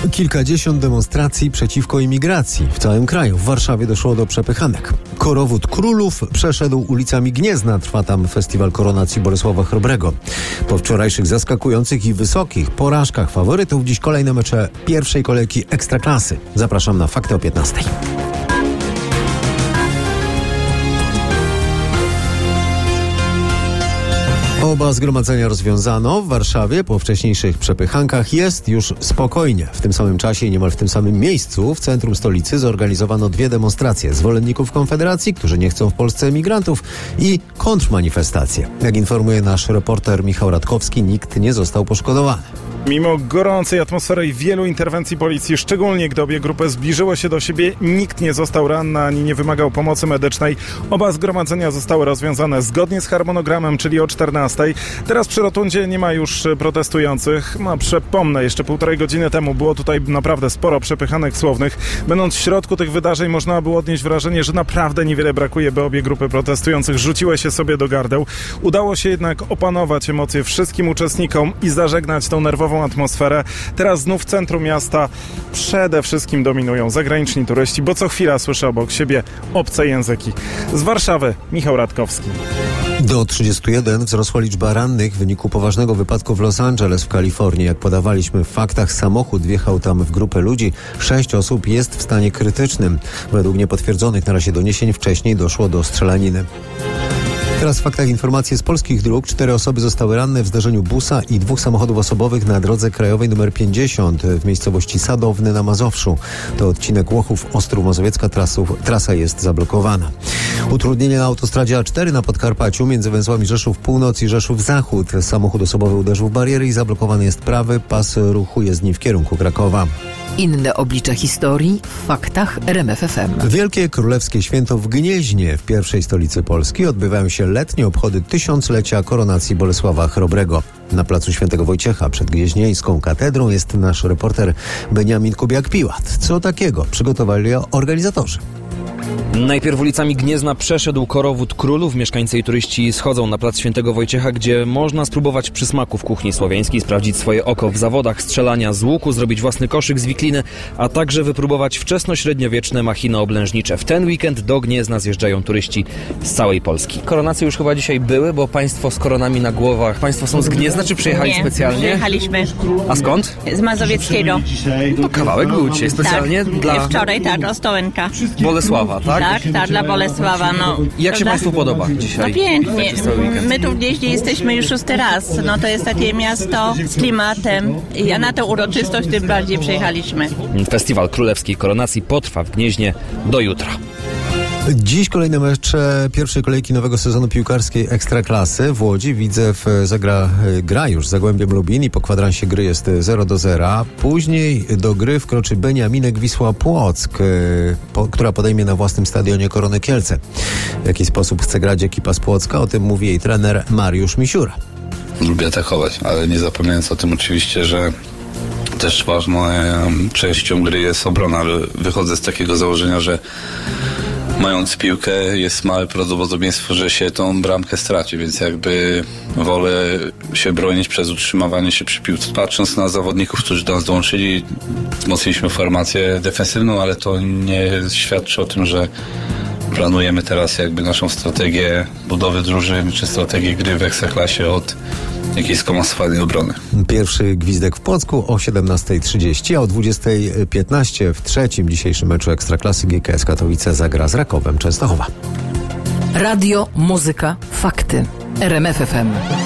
Kilkadziesiąt demonstracji przeciwko imigracji w całym kraju. W Warszawie doszło do przepychanek. Korowód Królów przeszedł ulicami Gniezna. Trwa tam festiwal koronacji Bolesława Chrobrego. Po wczorajszych zaskakujących i wysokich porażkach faworytów dziś kolejne mecze pierwszej kolejki Ekstraklasy. Zapraszam na Fakty o 15. Oba zgromadzenia rozwiązano. W Warszawie po wcześniejszych przepychankach jest już spokojnie. W tym samym czasie i niemal w tym samym miejscu w centrum stolicy zorganizowano 2 demonstracje zwolenników Konfederacji, którzy nie chcą w Polsce emigrantów, i kontrmanifestacje. Jak informuje nasz reporter Michał Radkowski, nikt nie został poszkodowany. Mimo gorącej atmosfery i wielu interwencji policji, szczególnie gdy obie grupy zbliżyły się do siebie, nikt nie został ranny ani nie wymagał pomocy medycznej. Oba zgromadzenia zostały rozwiązane zgodnie z harmonogramem, czyli o 14:00. Teraz przy rotundzie nie ma już protestujących. Przypomnę, jeszcze 1,5 godziny temu było tutaj naprawdę sporo przepychanek słownych. Będąc w środku tych wydarzeń, można było odnieść wrażenie, że naprawdę niewiele brakuje, by obie grupy protestujących rzuciły się sobie do gardeł. Udało się jednak opanować emocje wszystkim uczestnikom i zażegnać tą nerwową atmosferę. Teraz znów w centrum miasta przede wszystkim dominują zagraniczni turyści, bo co chwila słyszę obok siebie obce języki. Z Warszawy Michał Radkowski. Do 31 wzrosła liczba rannych w wyniku poważnego wypadku w Los Angeles w Kalifornii. Jak podawaliśmy w faktach, samochód wjechał tam w grupę ludzi. 6 osób jest w stanie krytycznym. Według niepotwierdzonych na razie doniesień wcześniej doszło do strzelaniny. Teraz w faktach informacje z polskich dróg. 4 osoby zostały ranne w zdarzeniu busa i 2 samochodów osobowych na drodze krajowej nr 50 w miejscowości Sadowny na Mazowszu. To odcinek Łochów-Ostrów Mazowiecka. Trasa jest zablokowana. Utrudnienie na autostradzie A4 na Podkarpaciu między węzłami Rzeszów Północ i Rzeszów Zachód. Samochód osobowy uderzył w bariery i zablokowany jest prawy pas ruchu jezdni w kierunku Krakowa. Inne oblicza historii w faktach RMF FM. Wielkie Królewskie Święto w Gnieźnie, w pierwszej stolicy Polski, odbywają się letnie obchody 1000-lecia koronacji Bolesława Chrobrego. Na placu Świętego Wojciecha przed Gnieźnieńską katedrą jest nasz reporter Beniamin Kubiak-Piłat. Co takiego przygotowali organizatorzy? Najpierw ulicami Gniezna przeszedł korowód Królów. Mieszkańcy i turyści schodzą na plac Świętego Wojciecha, gdzie można spróbować przysmaków kuchni słowiańskiej, sprawdzić swoje oko w zawodach strzelania z łuku, zrobić własny koszyk z wikliny, a także wypróbować wczesnośredniowieczne machiny oblężnicze. W ten weekend do Gniezna zjeżdżają turyści z całej Polski. Koronacje już chyba dzisiaj były, bo państwo z koronami na głowach. Państwo są z Gniezna, czy przyjechali specjalnie? Przyjechaliśmy. A skąd? Z Mazowieckiego. To kawałek był dzisiaj specjalnie dla Wczoraj Ostołęka. Bolesława, tak? Tak, dla Bolesława. Jak się Państwu podoba dzisiaj? No pięknie. My tu w Gnieźnie jesteśmy już 6. raz. No to jest takie miasto z klimatem. A na tę uroczystość tym bardziej przyjechaliśmy. Festiwal Królewskiej Koronacji potrwa w Gnieźnie do jutra. Dziś kolejne mecze pierwszej kolejki nowego sezonu piłkarskiej Ekstraklasy. W Łodzi Widzew gra już z Zagłębiem Lubin i po kwadransie gry jest 0-0. Później do gry wkroczy Beniaminek Wisła Płock, która podejmie na własnym stadionie Koronę Kielce. W jaki sposób chce grać ekipa z Płocka? O tym mówi jej trener Mariusz Misiura. Lubię atakować, ale nie zapominając o tym oczywiście, że też ważną częścią gry jest obrona. Wychodzę z takiego założenia, że mając piłkę jest małe prawdopodobieństwo, że się tą bramkę straci, więc jakby wolę się bronić przez utrzymywanie się przy piłce. Patrząc na zawodników, którzy do nas dołączyli, wzmocniliśmy formację defensywną, ale to nie świadczy o tym, że planujemy teraz jakby naszą strategię budowy drużyny, czy strategię gry w Ekstraklasie od jakiejś skomasowanej obrony. Pierwszy gwizdek w Płocku o 17:30, a o 20:15 w trzecim dzisiejszym meczu Ekstraklasy GKS Katowice zagra z Rakowem Częstochowa. Radio, muzyka, fakty. RMF FM.